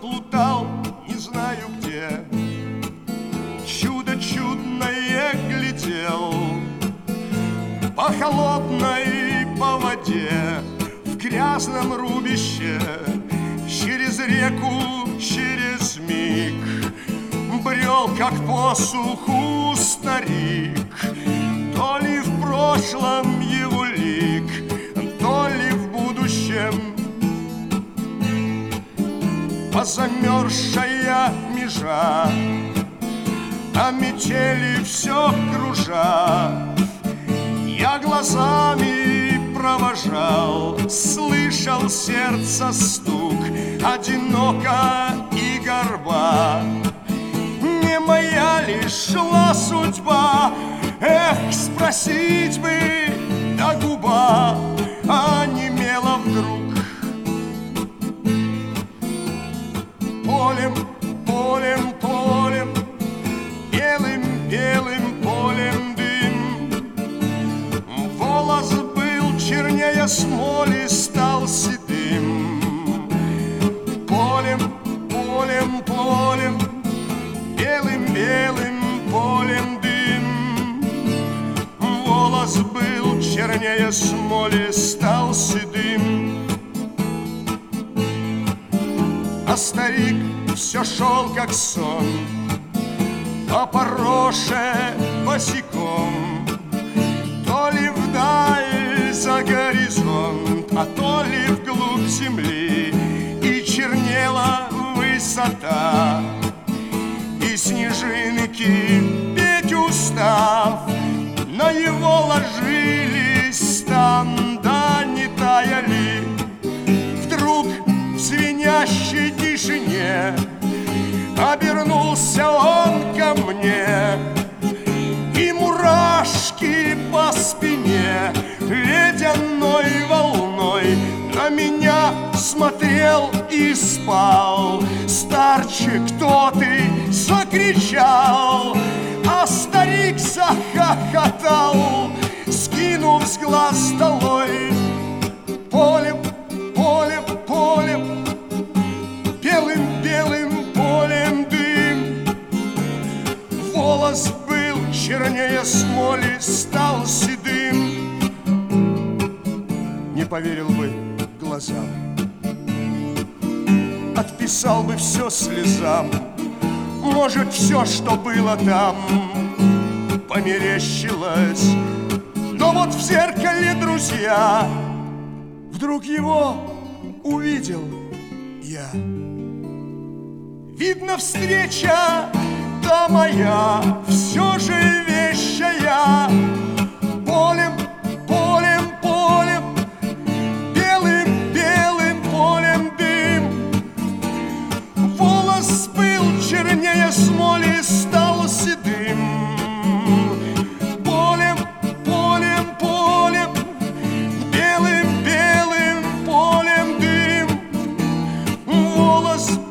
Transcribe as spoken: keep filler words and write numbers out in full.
плутал, не знаю где, чудо чудное глядел по холодной по воде, в грязном рубище, через реку, через миг брел, как по суху старик. То ли в прошлом его лик, то ли в будущем позамерзшая межа, а метели все кружа. Я глазами провожал, слышал сердца стук, одиноко и горба. Не моя ли шла судьба? Эх, спросить бы, да губа онемела вдруг. Полем, полем, полем, белым, белым полем дым. Волос был чернее смоли, стал седым. Полем, полем, полем, белым, белым полем дым. Волос был чернее смоли, стал седым. А старик все шел, как сон, по пороше босиком, то ли вдаль за горизонт, а то ли вглубь земли. И чернела высота, и снежинки, петь устав, на его ложились там, да не таяли. Вдруг в звенящей тишине обернулся он ко мне, и мурашки по спине ледяной волной на меня смотрел и спал. Старче, кто ты? Закричал, а старик захохотал, скинув с глаз долой. Полем, полем, полем, белым, белым полем дым. Волос был чернее смоли, стал седым. Не поверил бы глазам, отписал бы все слезам. Может, все, что было там, померещилось. Но вот в зеркале, друзья, вдруг его увидел я. Видно, встреча та моя все же вещая. Полем, полем, полем, белым, белым полем дым. Волос был чернее смоли, стал седым. Полем, полем, полем, белым, белым полем дым. Волос